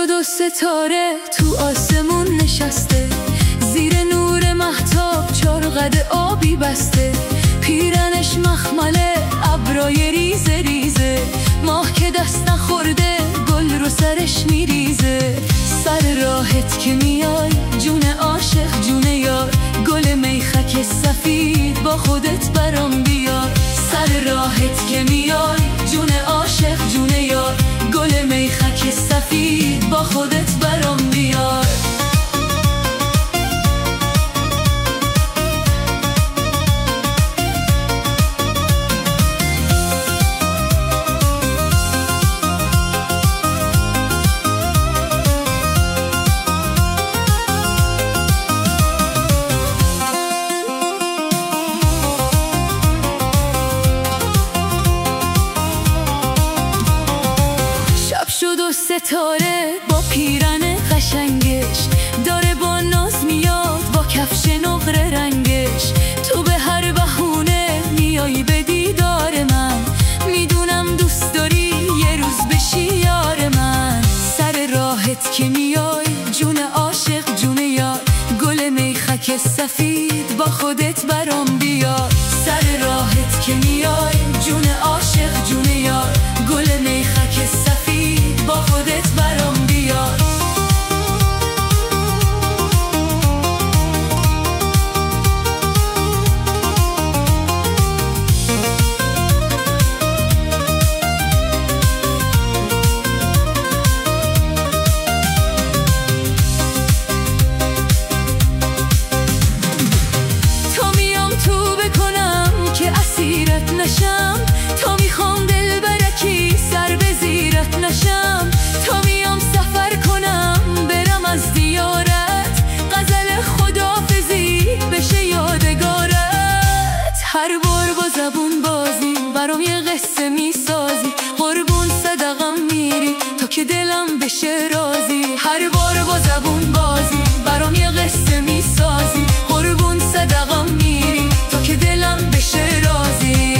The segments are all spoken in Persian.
شد و ستاره تو آسمون نشسته، زیر نور مهتاب چارقد آبی بسته، پیرنش مخمله ابرای ریزه ریزه، ماه که دست نخورده گل رو سرش میریزه. سر راهت که میای جون عاشق جون یار، گل میخک سفید با خودت برام بیار. سر راهت که میای جون عاشق جون یار، گل میخک سفید با خودت برام بیار. شد و ستاره با پیرن قشنگش، داره با ناز میاد با کفش نقره رنگش. تو به هر بهونه میای به دیدار من، میدونم دوست داری یه روز بشی یار من. سر راهت که میای جون عاشق جون یار، گل میخک سفید با خودت برام بیار. سر راهت که میای جون عاشق جون یار، گل میخک سفید با خودت برام بیار. تا میام تو بکنم که اسیرت نشم، تا میخوام دل برکی سر به زیرت نشم، تا میام سفر کنم برم از دیارت، غزل خداحافظی بشه یادگارت. هر بار با زبون بازی برام یه قصه میسازی، قربون صدقم میری تا که دلم بشه راضی. هر بار با زبون بازی برام یه قصه میسازی، قربون صدقم میری تا که دلم بشه راضی.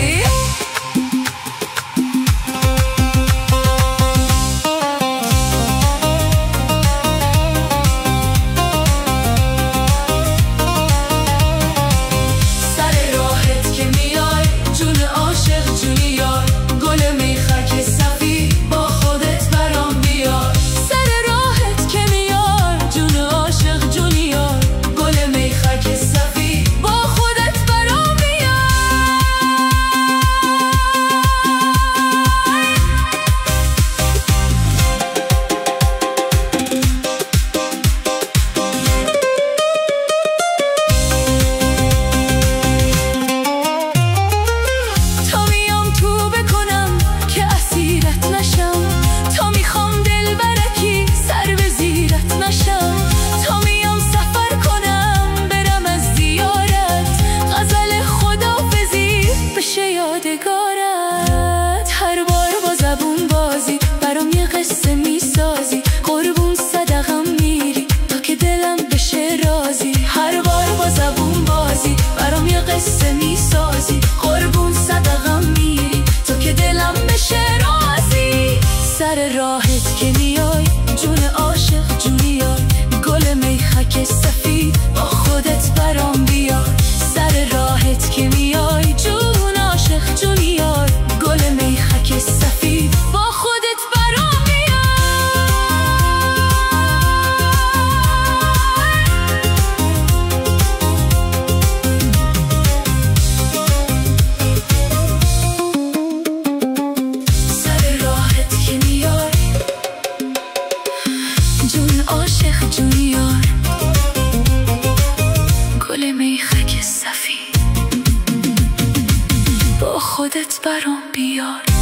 هر بار با زبون بازی برام یه قصه میسازی، قربون صدقم میری تا که دلم بشه راضی. هر بار با زبون بازی برام یه قصه میسازی، قربون صدقم میری تا که دلم بشه راضی. سر راهت که میای جون عاشق جون یار، گل میخک سفید با خودت برام بیار. سر راهت که میای جون عاشق جون یار، گل میخک سفید با خودت برام بیار. سر راهت که میای جون عاشق جون یار، گل میخک سفید با خودت برام بیار.